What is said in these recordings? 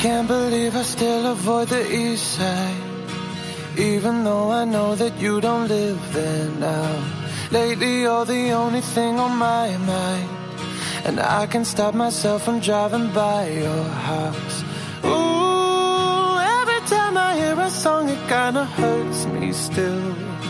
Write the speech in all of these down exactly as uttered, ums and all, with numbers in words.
Can't believe I still avoid the east side, even though I know that you don't live there now. Lately you're the only thing on my mind, and I can't stop myself from driving by your house. Ooh, every time I hear a song it kinda hurts me still.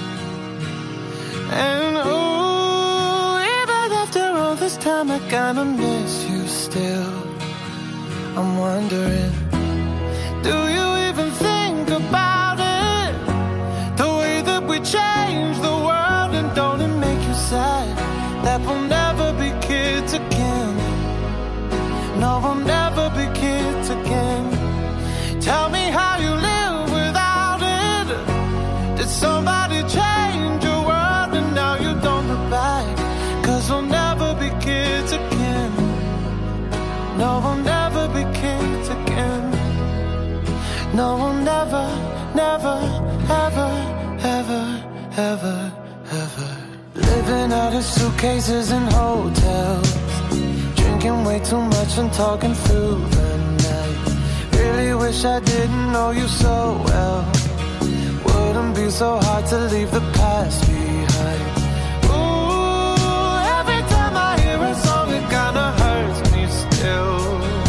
And ooh, even after all this time I kinda miss you still. I'm wondering, do you even think about it? The way that we change the world, and don't it make you sad that we'll never be kids again? No, we'll never be kids again. Tell me how you live without it. Did somebody change your world and now you don't look back? Cause we'll never be kids again. No, we'll never be kids again. No, we'll never, never, ever, ever, ever, ever. Living out of suitcases in hotels, drinking way too much and talking through the night. Really wish I didn't know you so well. Wouldn't be so hard to leave the past behind. Ooh, every time I hear a song it kinda hurts me still.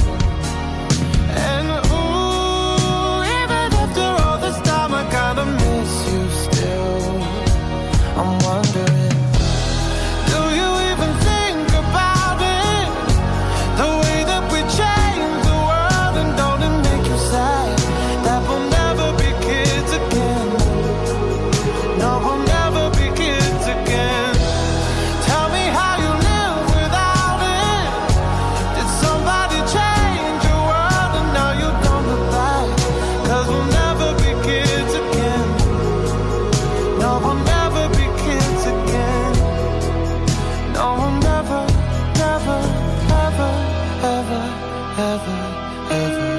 And ooh, even after all this time I kinda miss you still. I'm wondering, do you even think about it? The way that we change the world, and don't it make you sad that we'll never be kids again? No, we'll never be kids again. Tell me how you live without it. Did somebody change your world and now you don't look back? Cause we'll never be kids again. No, we'll never be kids again. No, we'll never, never, ever, ever, ever, ever.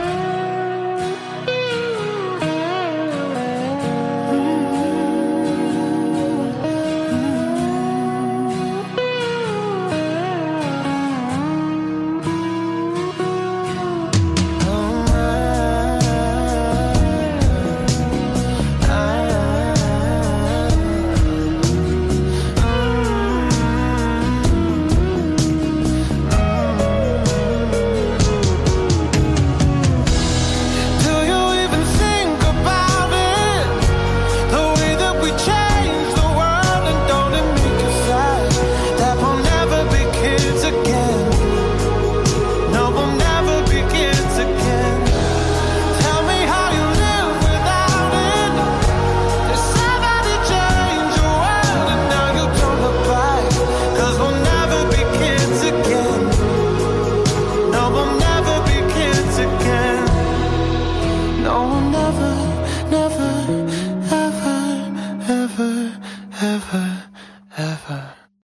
Do you even think about it? The way that we change the world, and don't it make you sad that we'll never be kids again? No, we'll never be kids again. Tell me how you live without it. Did somebody change your world and now you don't look back? Cause we'll never be kids again. No, we'll never be kids again. No, we'll never, never,